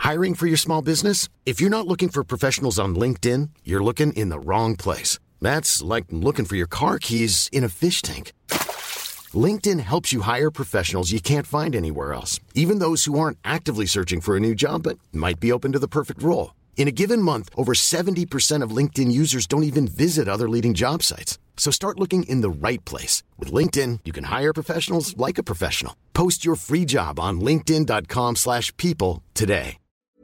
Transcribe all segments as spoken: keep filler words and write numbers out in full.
Hiring for your small business? If you're not looking for professionals on LinkedIn, you're looking in the wrong place. That's like looking for your car keys in a fish tank. LinkedIn helps you hire professionals you can't find anywhere else, even those who aren't actively searching for a new job but might be open to the perfect role. In a given month, over seventy percent of LinkedIn users don't even visit other leading job sites. So start looking in the right place. With LinkedIn, you can hire professionals like a professional. Post your free job on linkedin.com slash people today.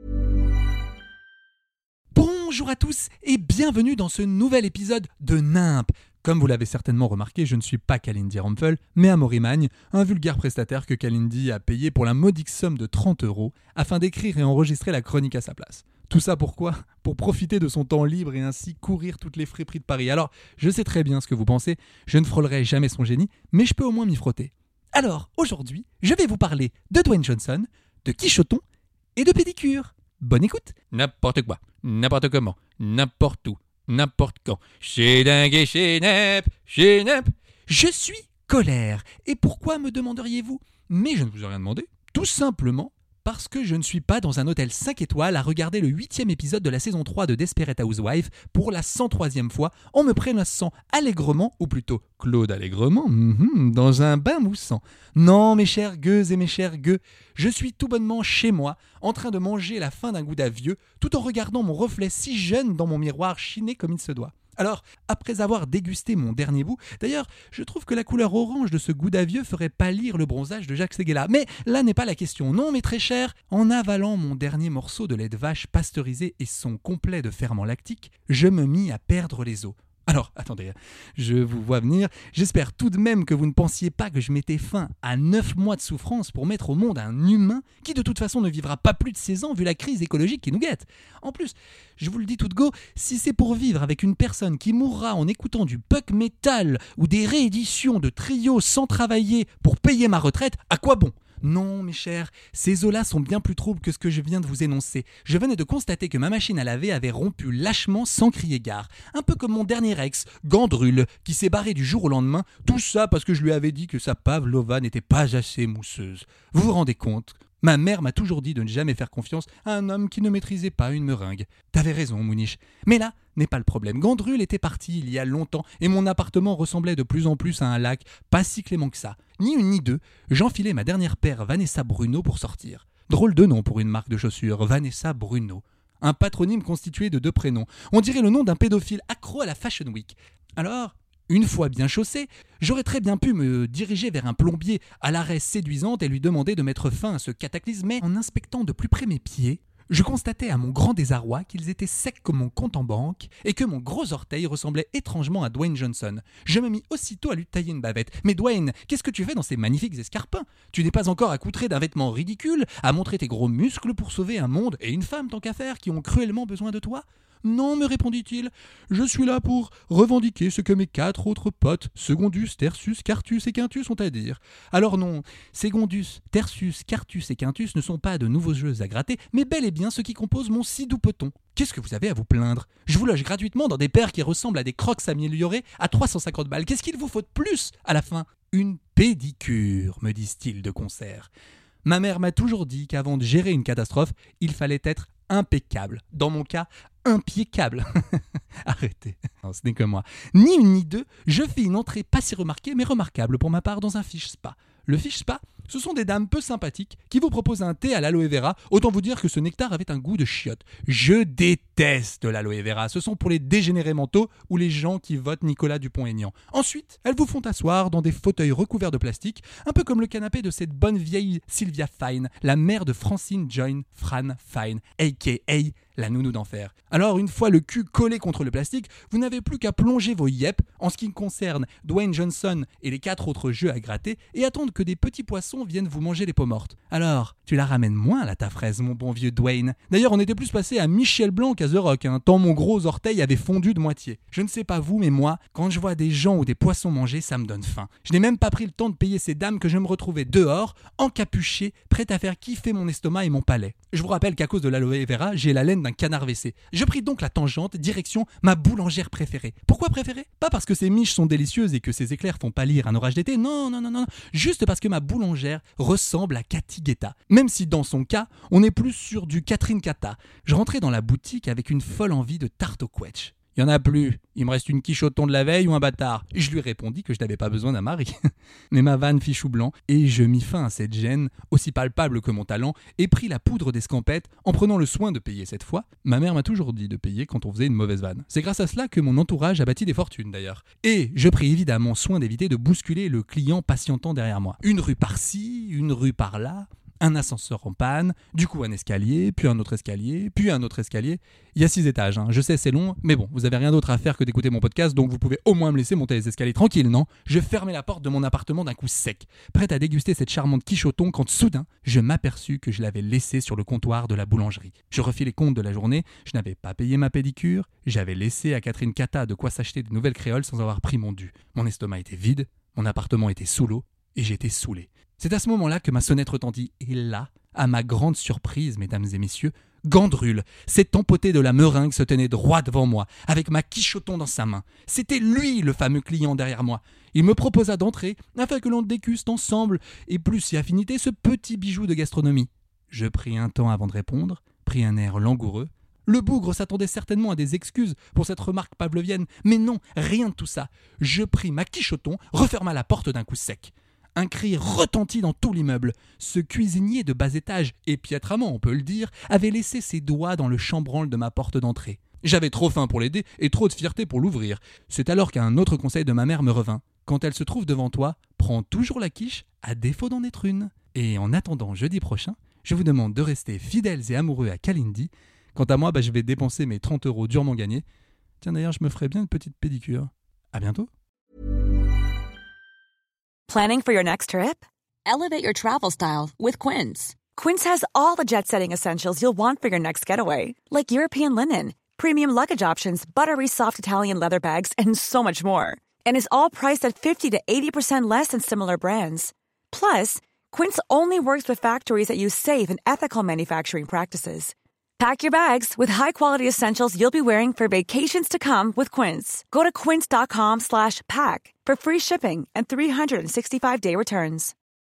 Bonjour à tous et bienvenue dans ce nouvel épisode de Nimp. Comme vous l'avez certainement remarqué, je ne suis pas Kalindi Rumpel, mais Amaury Magne, un vulgaire prestataire que Kalindi a payé pour la modique somme de trente euros afin d'écrire et enregistrer la chronique à sa place. Tout ça pourquoi ? Pour profiter de son temps libre et ainsi courir toutes les friperies de Paris. Alors, je sais très bien ce que vous pensez, je ne frôlerai jamais son génie, mais je peux au moins m'y frotter. Alors, aujourd'hui, je vais vous parler de Dwayne Johnson, de Quichoton et de pédicure. Bonne écoute. N'importe quoi, n'importe comment, n'importe où, n'importe quand. Chez dingue et chez Nep, chez Nep. Je suis colère. Et pourquoi me demanderiez-vous ? Mais je ne vous ai rien demandé. Tout simplement parce que je ne suis pas dans un hôtel cinq étoiles à regarder le huitième épisode de la saison trois de Desperate Housewives pour la cent troisième fois en me prélassant allègrement, ou plutôt Claude allègrement, mm-hmm, dans un bain moussant. Non, mes chers gueux et mes chers gueux, je suis tout bonnement chez moi, en train de manger la fin d'un gouda vieux, tout en regardant mon reflet si jeune dans mon miroir chiné comme il se doit. Alors, après avoir dégusté mon dernier bout, d'ailleurs, je trouve que la couleur orange de ce gouda vieux ferait pâlir le bronzage de Jacques Séguéla. Mais là n'est pas la question. Non, mes très chers, en avalant mon dernier morceau de lait de vache pasteurisé et son complet de ferment lactique, je me mis à perdre les os. Alors, attendez, je vous vois venir. J'espère tout de même que vous ne pensiez pas que je mettais fin à neuf mois de souffrance pour mettre au monde un humain qui de toute façon ne vivra pas plus de seize ans vu la crise écologique qui nous guette. En plus, je vous le dis tout de go, si c'est pour vivre avec une personne qui mourra en écoutant du punk metal ou des rééditions de Trio sans travailler pour payer ma retraite, à quoi bon ? Non, mes chers, ces eaux-là sont bien plus troubles que ce que je viens de vous énoncer. Je venais de constater que ma machine à laver avait rompu lâchement sans crier gare. Un peu comme mon dernier ex, Gandrul, qui s'est barré du jour au lendemain. Tout ça parce que je lui avais dit que sa pavlova n'était pas assez mousseuse. Vous vous rendez compte ? Ma mère m'a toujours dit de ne jamais faire confiance à un homme qui ne maîtrisait pas une meringue. T'avais raison, Mouniche. Mais là n'est pas le problème. Gandrul était parti il y a longtemps et mon appartement ressemblait de plus en plus à un lac, pas si clément que ça. Ni une ni deux, j'enfilai ma dernière paire Vanessa Bruno pour sortir. Drôle de nom pour une marque de chaussures, Vanessa Bruno. Un patronyme constitué de deux prénoms. On dirait le nom d'un pédophile accro à la Fashion Week. Alors, une fois bien chaussé, j'aurais très bien pu me diriger vers un plombier à l'arrêt séduisante et lui demander de mettre fin à ce cataclysme, mais en inspectant de plus près mes pieds, je constatais à mon grand désarroi qu'ils étaient secs comme mon compte en banque et que mon gros orteil ressemblait étrangement à Dwayne Johnson. Je me mis aussitôt à lui tailler une bavette. « Mais Dwayne, qu'est-ce que tu fais dans ces magnifiques escarpins ? Tu n'es pas encore accoutré d'un vêtement ridicule, à montrer tes gros muscles pour sauver un monde et une femme tant qu'à faire qui ont cruellement besoin de toi ? » « Non, me répondit-il, je suis là pour revendiquer ce que mes quatre autres potes, Secondus, Tertius, Quartus et Quintus, ont à dire. Alors non, Secondus, Tertius, Quartus et Quintus ne sont pas de nouveaux jeux à gratter, mais bel et bien ceux qui composent mon si doux peton. Qu'est-ce que vous avez à vous plaindre ? Je vous loge gratuitement dans des paires qui ressemblent à des crocs améliorés à trois cent cinquante balles. Qu'est-ce qu'il vous faut de plus à la fin ? Une pédicure, me disent-ils de concert. Ma mère m'a toujours dit qu'avant de gérer une catastrophe, il fallait être impeccable. Dans mon cas, impiécable. Arrêtez, non, ce n'est que moi. Ni une ni deux, je fais une entrée pas si remarquée, mais remarquable pour ma part dans un fiche spa. Le fiche spa, ce sont des dames peu sympathiques qui vous proposent un thé à l'aloe vera. Autant vous dire que ce nectar avait un goût de chiotte. Je déteste l'aloe vera. Ce sont pour les dégénérés mentaux ou les gens qui votent Nicolas Dupont-Aignan. Ensuite, elles vous font asseoir dans des fauteuils recouverts de plastique, un peu comme le canapé de cette bonne vieille Sylvia Fine, la mère de Francine Joy Fran Fine, a k a la nounou d'enfer. Alors, une fois le cul collé contre le plastique, vous n'avez plus qu'à plonger vos yep en ce qui concerne Dwayne Johnson et les quatre autres jeux à gratter et attendre que des petits poissons viennent vous manger les peaux mortes. Alors, tu la ramènes moins là ta fraise, mon bon vieux Dwayne. D'ailleurs, on était plus passé à Michel Blanc qu'à The Rock, hein, tant mon gros orteil avait fondu de moitié. Je ne sais pas vous, mais moi, quand je vois des gens ou des poissons manger, ça me donne faim. Je n'ai même pas pris le temps de payer ces dames que je me retrouvais dehors, encapuché, prêt à faire kiffer mon estomac et mon palais. Je vous rappelle qu'à cause de l'aloe vera, j'ai la laine d'un canard W C. Je pris donc la tangente, direction ma boulangère préférée. Pourquoi préférée ? Pas parce que ses miches sont délicieuses et que ses éclairs font pâlir un orage d'été, non, non, non, non, juste parce que ma boulangère boulangère ressemble à Cathy Guetta. Même si dans son cas, on est plus sur du Catherine Cata. Je rentrais dans la boutique avec une folle envie de tarte au quetch. « Il y en a plus, il me reste une quiche au thon de la veille ou un bâtard ?» Je lui répondis que je n'avais pas besoin d'un mari. Mais ma vanne fit chou blanc et je mis fin à cette gêne, aussi palpable que mon talent, et pris la poudre d'escampette en prenant le soin de payer cette fois. Ma mère m'a toujours dit de payer quand on faisait une mauvaise vanne. C'est grâce à cela que mon entourage a bâti des fortunes d'ailleurs. Et je pris évidemment soin d'éviter de bousculer le client patientant derrière moi. Une rue par-ci, une rue par-là... Un ascenseur en panne, du coup un escalier, puis un autre escalier, puis un autre escalier. Il y a six étages, hein. Je sais c'est long, mais bon, vous avez rien d'autre à faire que d'écouter mon podcast, donc vous pouvez au moins me laisser monter les escaliers tranquille, non ? Je fermais la porte de mon appartement d'un coup sec, prête à déguster cette charmante quiche au thon quand soudain, je m'aperçus que je l'avais laissée sur le comptoir de la boulangerie. Je refis les comptes de la journée, je n'avais pas payé ma pédicure, j'avais laissé à Catherine Cata de quoi s'acheter de nouvelles créoles sans avoir pris mon dû. Mon estomac était vide, mon appartement était sous l'eau, et j'étais saoulé. C'est à ce moment-là que ma sonnette retentit, et là, à ma grande surprise, mesdames et messieurs, Gandrul, cet empoté de la meringue, se tenait droit devant moi, avec ma quiche au thon dans sa main. C'était lui, le fameux client derrière moi. Il me proposa d'entrer, afin que l'on déguste ensemble, et plus si affinité, ce petit bijou de gastronomie. Je pris un temps avant de répondre, pris un air langoureux. Le bougre s'attendait certainement à des excuses pour cette remarque pavlovienne, mais non, rien de tout ça. Je pris ma quiche au thon, referma la porte d'un coup sec. Un cri retentit dans tout l'immeuble. Ce cuisinier de bas étage, et piètrement on peut le dire, avait laissé ses doigts dans le chambranle de ma porte d'entrée. J'avais trop faim pour l'aider et trop de fierté pour l'ouvrir. C'est alors qu'un autre conseil de ma mère me revint. Quand elle se trouve devant toi, prends toujours la quiche, à défaut d'en être une. Et en attendant jeudi prochain, je vous demande de rester fidèles et amoureux à Kalindi. Quant à moi, bah, je vais dépenser mes trente euros durement gagnés. Tiens d'ailleurs, je me ferai bien une petite pédicure. À bientôt. Planning for your next trip? Elevate your travel style with Quince. Quince has all the jet-setting essentials you'll want for your next getaway, like European linen, premium luggage options, buttery soft Italian leather bags, and so much more. And is all priced at fifty to eighty percent less than similar brands. Plus, Quince only works with factories that use safe and ethical manufacturing practices. Pack your bags with high-quality essentials you'll be wearing for vacations to come with Quince. Go to quince.com slash pack for free shipping and three sixty-five day returns.